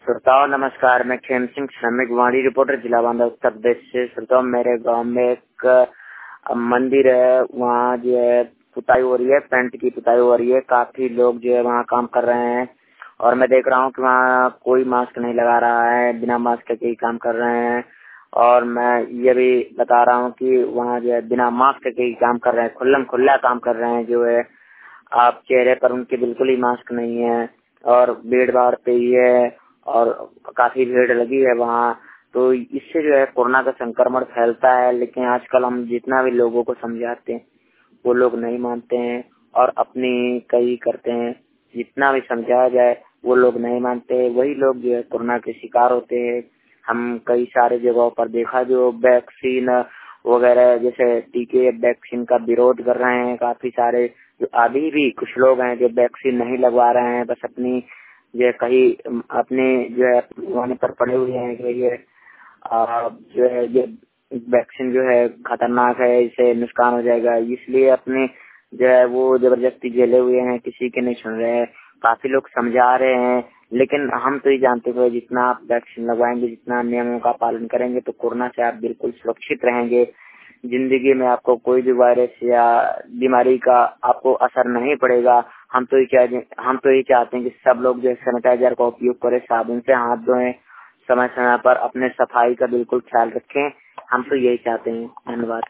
श्रोताओं नमस्कार। मैं खेम सिंह श्रमिक वाणी रिपोर्टर जिला बांदा उत्तर प्रदेश से। श्रोताओं, मेरे गांव में एक मंदिर है, वहाँ जो है पुताई हो रही है, पेंट की पुताई हो रही है। काफी लोग जो है वहाँ काम कर रहे हैं और मैं देख रहा हूँ कि वहाँ कोई मास्क नहीं लगा रहा है, बिना मास्क के ही काम कर रहे हैं। और मैं ये भी बता रहा हूँ कि वहाँ जो है बिना मास्क के ही काम कर रहे हैं, खुल्लम खुल्ला काम कर रहे हैं। जो है आप चेहरे पर उनके बिल्कुल ही मास्क नहीं है और भीड़ भाड़ पे ही है और काफी भीड़ लगी है वहाँ। तो इससे जो है कोरोना का संक्रमण फैलता है। लेकिन आजकल हम जितना भी लोगों को समझाते हैं वो लोग नहीं मानते हैं और अपनी कई करते हैं। जितना भी समझाया जाए वो लोग नहीं मानते, वही लोग जो है कोरोना के शिकार होते हैं। हम कई सारे जगहों पर देखा जो वैक्सीन वगैरह जैसे टीके वैक्सीन का विरोध कर रहे हैं। काफी सारे जो अभी भी कुछ लोग हैं जो वैक्सीन नहीं लगवा रहे हैं, बस अपनी जो कहीं अपने जो है वहाँ पर पड़े हुए हैं कि ये जो है ये वैक्सीन जो है खतरनाक है, इससे नुकसान हो जाएगा, इसलिए अपने जो है वो जबरदस्ती झेले हुए हैं, किसी के नहीं सुन रहे हैं। काफी लोग समझा रहे हैं, लेकिन हम तो ये जानते हुए जितना आप वैक्सीन लगवाएंगे, जितना नियमों का पालन करेंगे तो कोरोना से आप बिल्कुल सुरक्षित रहेंगे। जिंदगी में आपको कोई भी वायरस या बीमारी का आपको असर नहीं पड़ेगा। हम तो ये चाहते हैं कि सब लोग जो सैनिटाइजर का उपयोग करें, साबुन से हाथ धोएं, समय समय पर अपने सफाई का बिल्कुल ख्याल रखें। हम तो यही चाहते हैं। धन्यवाद।